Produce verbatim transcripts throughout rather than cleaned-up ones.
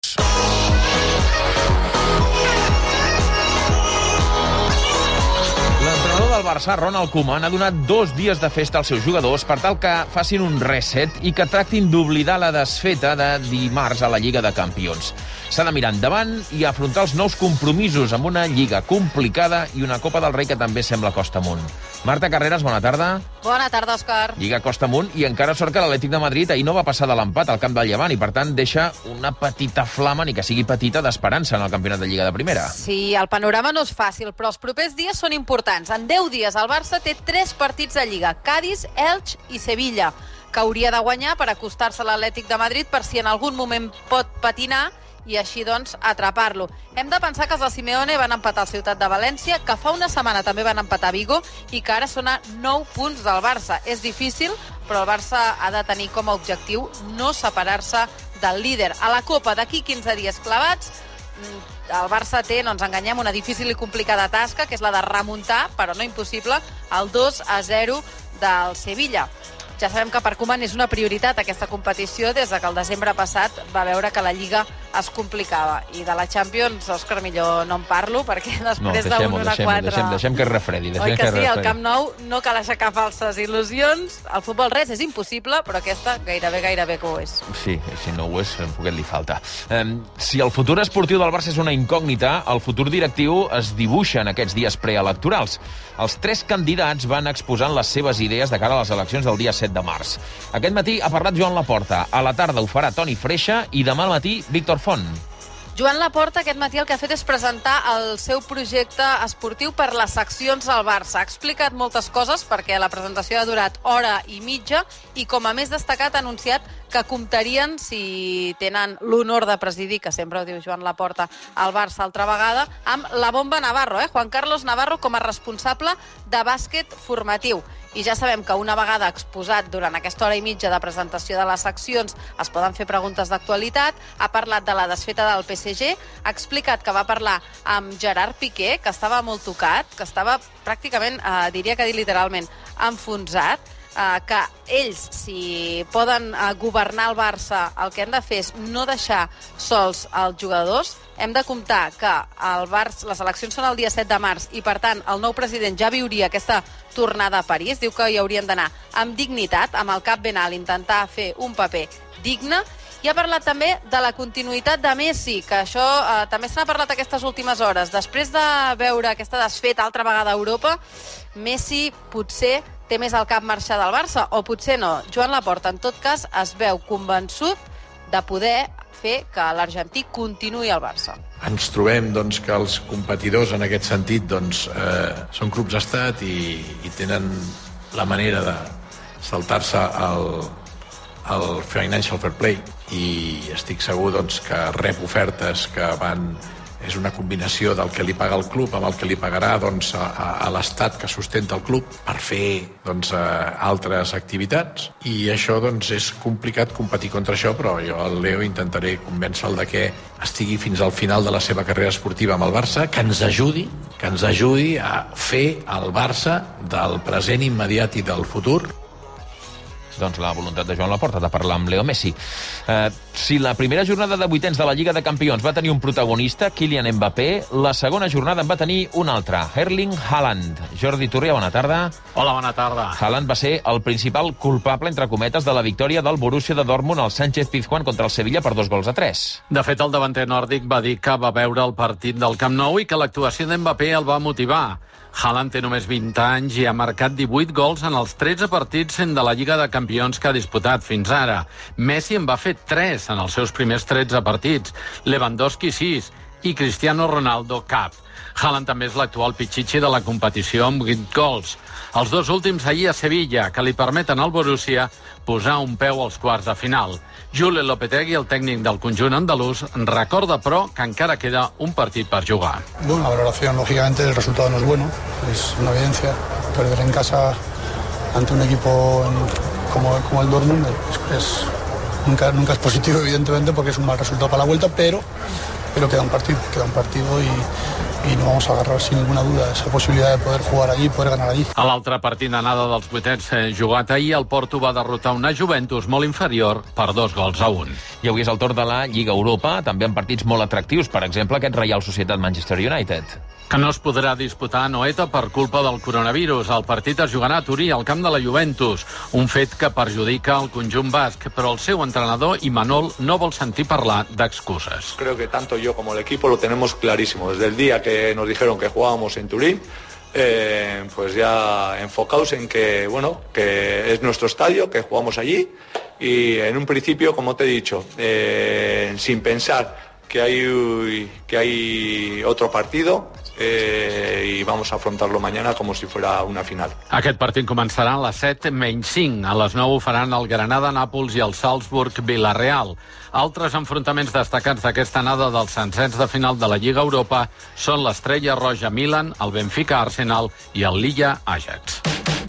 L'entrenador del Barça, Ronald Koeman, ha donat dos dies de festa als seus jugadors per tal que facin un reset i que tractin d'oblidar la desfeta de dimarts a la Lliga de Campions. S'ha de mirar endavant i afrontar els nous compromisos amb una Lliga complicada i una Copa del Rei que també sembla costa amunt. Marta Carreras, bona tarda. Bona tarda, Òscar. Lliga costa amunt i encara sort que l'Atlètic de Madrid ahir no va passar de l'empat al camp del Llevant i, per tant, deixa una petita flama, ni que sigui petita, d'esperança en el campionat de Lliga de Primera. Sí, el panorama no és fàcil, però els propers dies són importants. En deu dies el Barça té tres partits de Lliga: Cádiz, Elx i Sevilla, que hauria de guanyar per acostar-se a l'Atlètic de Madrid per si en algun moment pot patinar i així, doncs, atrapar-lo. Hem de pensar que els de Simeone van empatar al Ciutat de València, que fa una setmana també van empatar a Vigo i que ara són a nou punts del Barça. És difícil, però el Barça ha de tenir com a objectiu no separar-se del líder. A la Copa, d'aquí quinze dies clavats, el Barça té, no ens enganyem, una difícil i complicada tasca, que és la de remuntar, però no impossible, el dos a zero del Sevilla. Ja sabem que per Koeman és una prioritat aquesta competició des de que el desembre passat va veure que la Lliga es complicava. I de la Champions, Òscar, millor no en parlo, perquè després no, d'un un a quatre... Deixem, deixem que es refredi. Oi que sí, al Camp Nou no cal aixecar falses il·lusions. El futbol res és impossible, però aquesta gairebé, gairebé que ho és. Sí, si no ho és, un poquet li falta. Um, si el futur esportiu del Barça és una incògnita, el futur directiu es dibuixa en aquests dies preelectorals. Els tres candidats van exposant les seves idees de cara a les eleccions del dia set de març. Aquest matí ha parlat Joan Laporta, a la tarda ho farà Toni Freixa i demà al matí Víctor Font. Joan Laporta aquest matí el que ha fet és presentar el seu projecte esportiu per les seccions al Barça. Ha explicat moltes coses perquè la presentació ha durat hora i mitja i, com a més destacat, ha anunciat que comptarien, si tenen l'honor de presidir, que sempre ho diu Joan Laporta, al Barça altra vegada, amb la bomba Navarro, eh? Juan Carlos Navarro com a responsable de bàsquet formatiu. I ja sabem que una vegada exposat durant aquesta hora i mitja de presentació de les seccions es poden fer preguntes d'actualitat. Ha parlat de la desfeta del P S G, ha explicat que va parlar amb Gerard Piqué, que estava molt tocat, que estava pràcticament, eh, diria que dir literalment, enfonsat, eh, que ells, si poden eh, governar el Barça, el que han de fer és no deixar sols els jugadors. Hem de comptar que el Barça, les eleccions són el dia set de març i, per tant, el nou president ja viuria aquesta tornada a París. Diu que hi haurien d'anar amb dignitat, amb el cap ben alt, intentar fer un paper digne. I ha parlat també de la continuïtat de Messi, que això eh, també se n'ha parlat aquestes últimes hores. Després de veure aquesta desfeta altra vegada a Europa, Messi potser té més al cap marxar del Barça, o potser no. Joan Laporta, en tot cas, es veu convençut de poder fer que l'argentí continuï al Barça. Ens trobem doncs, que els competidors en aquest sentit doncs, eh, són clubs d'estat i, i tenen la manera de saltar-se el, el financial fair play, i estic segur doncs, que rep ofertes que van... És una combinació del que li paga el club amb el que li pagarà doncs, a, a, a l'estat que sustenta el club per fer doncs, altres activitats. I això doncs, és complicat competir contra això, però jo al Leo intentaré convèncer-lo de que estigui fins al final de la seva carrera esportiva amb el Barça, que ens ajudi, que ens ajudi a fer el Barça del present immediat i del futur. Doncs la voluntat de Joan Laporta de parlar amb Leo Messi. Eh, si la primera jornada de vuitens de la Lliga de Campions va tenir un protagonista, Kylian Mbappé, la segona jornada en va tenir un altre, Erling Haaland. Jordi Turria, bona tarda. Hola, bona tarda. Haaland va ser el principal culpable, entre cometes, de la victòria del Borussia de Dortmund al Sánchez-Pizjuán contra el Sevilla per dos gols a tres. De fet, el davanter nòrdic va dir que va veure el partit del Camp Nou i que l'actuació d'Mbappé el va motivar. Haaland té només vint anys i ha marcat divuit gols en els tretze partits de la Lliga de Campions que ha disputat fins ara. Messi en va fer tres en els seus primers tretze partits, Lewandowski sis i Cristiano Ronaldo cap. Haaland també és l'actual pitxitxi de la competició amb vint gols. Els dos últims ahir a Sevilla, que li permeten al Borussia posar un peu als quarts de final. Julen Lopetegui, el tècnic del conjunt andalús, recorda, però, que encara queda un partit per jugar. Bueno, la valoración, lógicamente, el resultado no es bueno. Es una evidencia. Perder en casa ante un equipo como, como el Dortmund es, es, nunca, nunca es positivo, evidentemente, porque es un mal resultado para la vuelta, pero, pero queda un partido. Queda un partido y y no vamos a agarrar sin ninguna duda esa posibilidad de poder jugar allí, poder ganar allí. A l'altre partit d'anada dels vuitens jugat ahir, el Porto va derrotar una Juventus molt inferior per dos gols a un. I avui és el torn de la Lliga Europa, també en partits molt atractius, per exemple aquest Reial Societat Manchester United. Que no es podrà disputar a Anoeta per culpa del coronavirus. El partit es jugarà a Turí, al camp de la Juventus, un fet que perjudica el conjunt basc, però el seu entrenador, Imanol, no vol sentir parlar d'excuses. Creo que tanto yo como el equipo lo tenemos clarísimo. Desde el día que nos dijeron que jugábamos en Turín, eh, pues ya enfocados en que, bueno, que es nuestro estadio, que jugamos allí, y en un principio, como te he dicho, eh, sin pensar que hay, que hay otro partido, Eh, i vamos a afrontarlo mañana como si fuera una final. Aquest partit començarà a les set menys cinc. A les nou ho faran el Granada, Nàpols i el Salzburg-Villarreal. Altres enfrontaments destacats d'aquesta anada dels sencers de final de la Lliga Europa són l'Estrella Roja Milan, el Benfica Arsenal i el Lilla Ajax.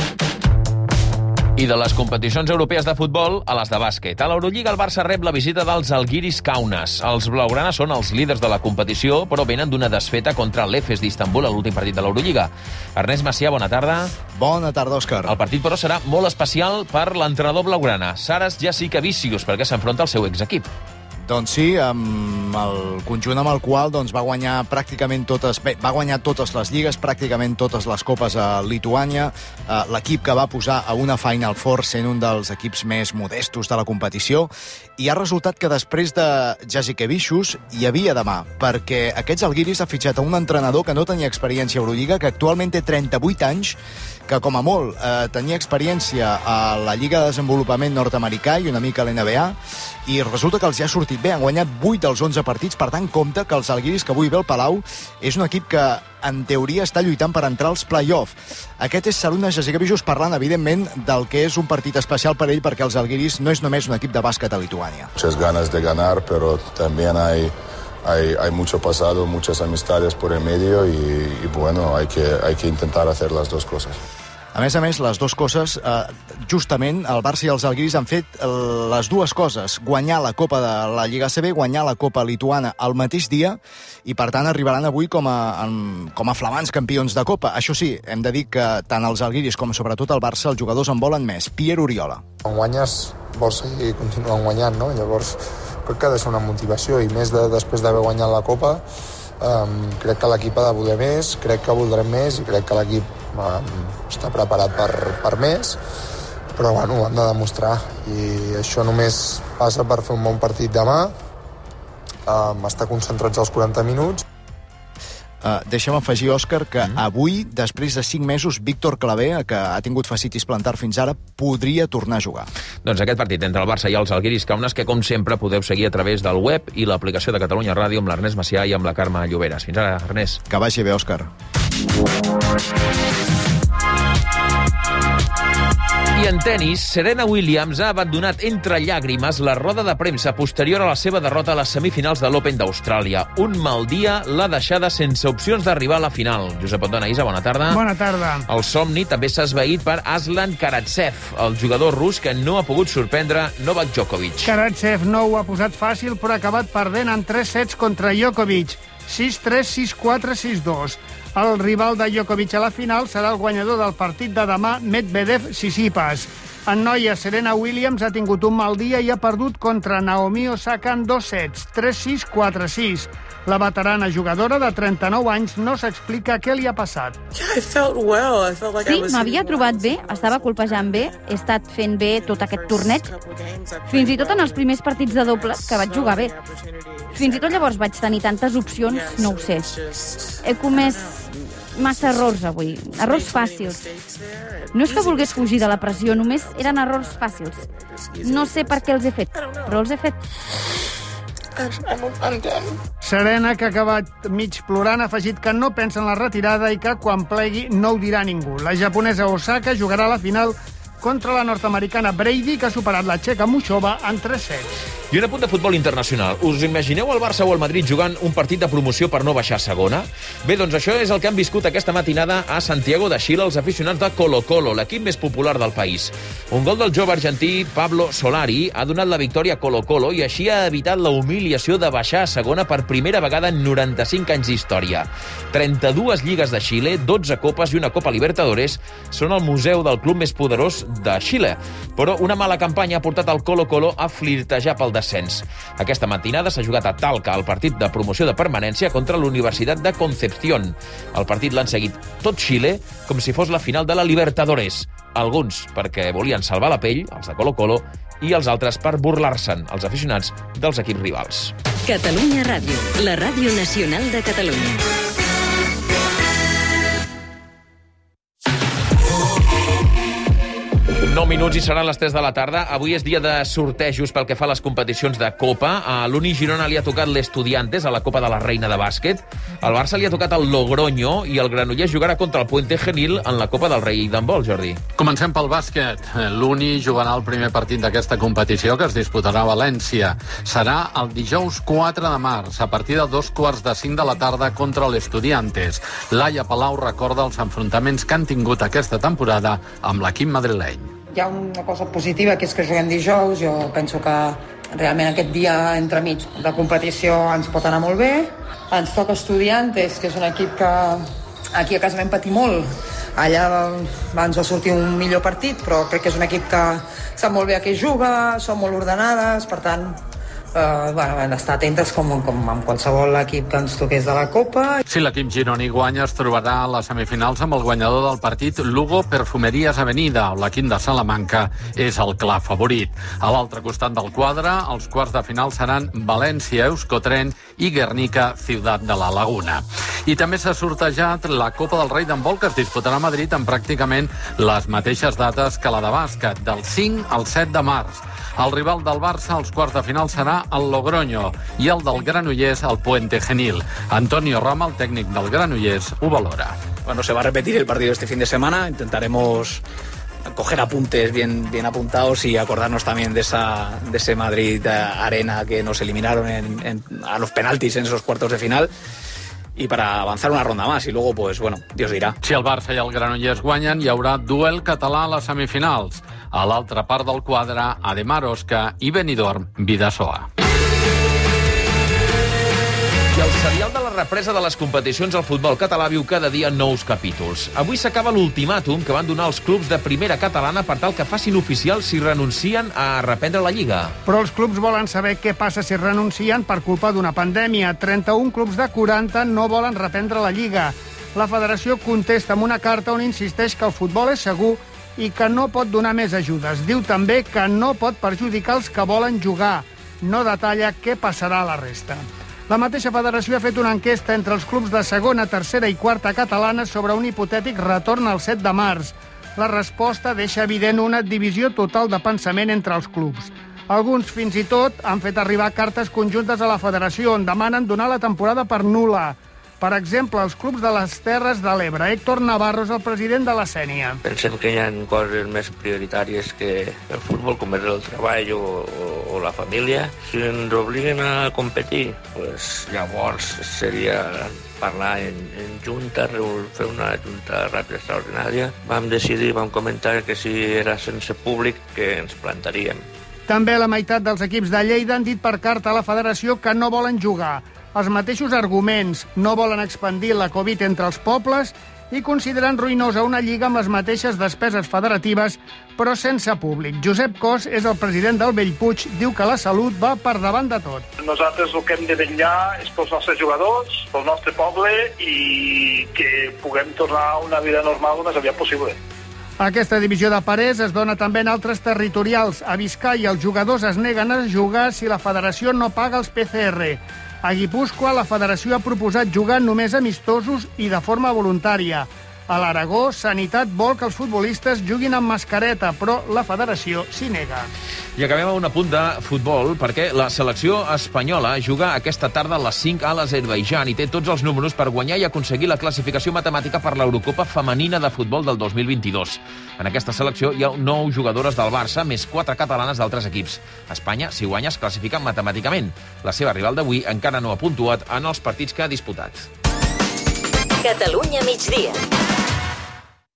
I de les competicions europees de futbol a les de bàsquet. A l'Eurolliga el Barça rep la visita dels Algiris Kaunas. Els blaugrana són els líders de la competició, però venen d'una desfeta contra l'Efes d'Istanbul a l'últim partit de l'Eurolliga. Ernest Macià, bona tarda. Bona tarda, Òscar. El partit, però, serà molt especial per l'entrenador blaugrana, Saras Jassikavicius, perquè s'enfronta al seu exequip. Doncs sí, amb el conjunt amb el qual doncs, va guanyar pràcticament totes, bé, va guanyar totes les lligues, pràcticament totes les copes a Lituània, eh, l'equip que va posar a una Final Four sent un dels equips més modestos de la competició, i ha resultat que després de Jassikavicius hi havia demà, perquè aquests Algiris ha fitxat a un entrenador que no tenia experiència a Eurolliga, que actualment té trenta-vuit anys, que com a molt eh, tenia experiència a la Lliga de Desenvolupament nord-americà i una mica a l'N B A, i resulta que els hi ha sortit bé, han guanyat vuit dels onze partits, per tant compte que els Algiris que avui ve al Palau és un equip que en teoria està lluitant per entrar als play-off. Aquest és Sarunas Jassikavicius parlant, evidentment, del que és un partit especial per ell, perquè els Algiris no és només un equip de bàsquet a Lituània. Muchas ganas de ganar, pero también hay, hay, hay mucho pasado, muchas amistades por el medio y, y bueno, hay que, hay que intentar hacer las dos cosas. A més a més, les dues coses, eh, justament el Barça i els Algiris han fet eh, les dues coses, guanyar la Copa de la Lliga A C B, guanyar la Copa Lituana al mateix dia, i per tant arribaran avui com a, com a flamants campions de Copa. Això sí, hem de dir que tant els Algiris com sobretot el Barça, els jugadors en volen més. Pierre Oriola. Quan guanyes vols seguir continuant guanyant, no? Llavors crec que ha de ser una motivació, i més de, després d'haver guanyat la Copa, um, crec que l'equip ha de voler més, crec que voldrem més, i crec que l'equip està preparat per, per més, però bueno, ho han de demostrar, i això només passa per fer un bon partit demà, um, estar concentrats als quaranta minuts. Uh, deixa'm afegir, Òscar, que mm. avui, després de cinc mesos, Víctor Claver, que ha tingut fascitis plantar fins ara, podria tornar a jugar. Doncs aquest partit entre el Barça i els Algiris Kaunas, que com sempre podeu seguir a través del web i l'aplicació de Catalunya Ràdio amb l'Ernest Macià i amb la Carme Lloberes. Fins ara, Ernest. Que vagi bé, Òscar. I en tennis, Serena Williams ha abandonat entre llàgrimes la roda de premsa posterior a la seva derrota a les semifinals de l'Open d'Austràlia. Un mal dia l'ha deixada sense opcions d'arribar a la final. Josep Ottona, bona tarda. Bona tarda. El somni també s'ha esvaït per Aslan Karatsev, el jugador rus que no ha pogut sorprendre Novak Djokovic. Karatsev no ho ha posat fàcil, però ha acabat perdent en tres sets contra Djokovic. sis tres, sis quatre, sis dos. El rival de Djokovic a la final serà el guanyador del partit de demà, Medvedev-Tsitsipas. En noia, Serena Williams ha tingut un mal dia i ha perdut contra Naomi Osaka en dos sets, tres sis, quatre sis. La veterana jugadora de trenta-nou anys no s'explica què li ha passat. Sí, m'havia trobat bé, estava colpejant bé, he estat fent bé tot aquest torneig. Fins i tot en els primers partits de dobles, que vaig jugar bé. Fins i tot llavors vaig tenir tantes opcions, no ho sé. He comès massa errors avui, errors fàcils. No és que volgués fugir de la pressió, només eren errors fàcils. No sé per què els he fet, però els he fet. Serena, que ha acabat mig plorant, ha afegit que no pensa en la retirada i que quan plegui no ho dirà ningú. La japonesa Osaka jugarà a la final contra la nord-americana Brady, que ha superat la txeca Muchova en tres sets. I un apunt de futbol internacional. Us imagineu el Barça o el Madrid jugant un partit de promoció per no baixar a segona? Bé, doncs això és el que han viscut aquesta matinada a Santiago de Xile els aficionats de Colo-Colo, l'equip més popular del país. Un gol del jove argentí Pablo Solari ha donat la victòria a Colo-Colo i així ha evitat la humiliació de baixar a segona per primera vegada en noranta-cinc anys d'història. trenta-dues lligues de Xile, dotze copes i una Copa Libertadores són el museu del club més poderós de Xile. Però una mala campanya ha portat el Colo-Colo a flirtejar pel descens. Aquesta matinada s'ha jugat a Talca el partit de promoció de permanència contra la Universitat de Concepción. El partit l'han seguit tot Xile com si fos la final de la Libertadores. Alguns perquè volien salvar la pell, els de Colo-Colo, i els altres per burlar-se'n, els aficionats dels equips rivals. Catalunya Ràdio, la ràdio nacional de Catalunya. nou minuts i seran les tres de la tarda. Avui és dia de sortejos pel que fa a les competicions de Copa. A l'Uni Girona li ha tocat l'Estudiantes a la Copa de la Reina de bàsquet. Al Barça li ha tocat el Logroño i el Granollers jugarà contra el Puente Genil en la Copa del Rei d'handbol, Jordi. Comencem pel bàsquet. L'Uni jugarà el primer partit d'aquesta competició que es disputarà a València. Serà el dijous quatre de març, a partir de dos quarts de cinc de la tarda contra l'Estudiantes. Laia Palau recorda els enfrontaments que han tingut aquesta temporada amb l'equip madrileny. Hi ha una cosa positiva, que és que juguem dijous. Jo penso que realment aquest dia entremig de competició ens pot anar molt bé. Ens toca Estudiantes, que és un equip que aquí a casa vam patir molt. Allà ens va sortir un millor partit, però crec que és un equip que sap molt bé a què juga, són molt ordenades, per tant, Uh, bueno, hem d'estar atentes com, com amb qualsevol equip que ens toqués de la Copa. Si l'equip gironí guanya, es trobarà a les semifinals amb el guanyador del partit Lugo Perfumerías Avenida. L'equip de Salamanca és el clar favorit. A l'altre costat del quadre, els quarts de final seran València, Euskotren i Guernica, Ciutat de la Laguna. I també s'ha sortejat la Copa del Rei d'handbol, que es disputarà a Madrid en pràcticament les mateixes dates que la de bàsquet, del cinc al set de març. El rival del Barça als quarts de final serà el Logroño i el del Granollers el Puente Genil. Antonio Rama, el tècnic del Granollers, ho valora. Bueno, se va a repetir el partido este fin de semana. Intentaremos coger apuntes bien, bien apuntados y acordarnos también de esa de ese Madrid Arena que nos eliminaron en, en, a los penaltis en esos cuartos de final. Y para avanzar una ronda más, y luego, pues, bueno, Dios dirá. Si el Barça i el Granollers guanyen, hi haurà duel català a les semifinals. A l'altra part del quadre, Ademar Osca i Benidorm Bidasoa. I el serial de la represa de les competicions al futbol català viu cada dia nous capítols. Avui s'acaba l'ultimàtum que van donar els clubs de primera catalana per tal que facin oficial si renuncien a reprendre la Lliga. Però els clubs volen saber què passa si renuncien per culpa d'una pandèmia. trenta-un clubs de quaranta no volen reprendre la Lliga. La federació contesta amb una carta on insisteix que el futbol és segur i que no pot donar més ajudes. Diu també que no pot perjudicar els que volen jugar. No detalla què passarà a la resta. La mateixa federació ha fet una enquesta entre els clubs de segona, tercera i quarta catalana sobre un hipotètic retorn al set de març. La resposta deixa evident una divisió total de pensament entre els clubs. Alguns, fins i tot, han fet arribar cartes conjuntes a la federació on demanen donar la temporada per nul·la. Per exemple, els clubs de les Terres de l'Ebre. Héctor Navarro és el president de la Sènia. Pensem que hi ha coses més prioritàries que el futbol, com és el treball o, o, o la família. Si ens obliguen a competir, pues, llavors seria parlar en, en junta, fer una junta ràpida extraordinària. Vam decidir, vam comentar que si era sense públic que ens plantaríem. També la meitat dels equips de Lleida han dit per carta a la federació que no volen jugar. Els mateixos arguments, no volen expandir la Covid entre els pobles i consideren ruïnosa una lliga amb les mateixes despeses federatives, però sense públic. Josep Cos és el president del Bellpuig, diu que la salut va per davant de tot. Nosaltres el que hem de vetllar és pels nostres jugadors, pel nostre poble i que puguem tornar a una vida normal el més aviat possible. Aquesta divisió de parers es dona també en altres territorials. A Biscaia els jugadors es neguen a jugar si la federació no paga els P C R. A Guipúscoa, la federació ha proposat jugar només amistosos i de forma voluntària. A l'Aragó, Sanitat vol que els futbolistes juguin amb mascareta, però la federació s'hi nega. I acabem amb un apunt de futbol, perquè la selecció espanyola juga aquesta tarda a les cinc a l'Azerbaidjan i té tots els números per guanyar i aconseguir la classificació matemàtica per l'Eurocopa femenina de futbol del dos mil vint-i-dos. En aquesta selecció hi ha nou jugadores del Barça, més quatre catalanes d'altres equips. Espanya, si guanya, es classifica matemàticament. La seva rival d'avui encara no ha puntuat en els partits que ha disputat. Catalunya migdia.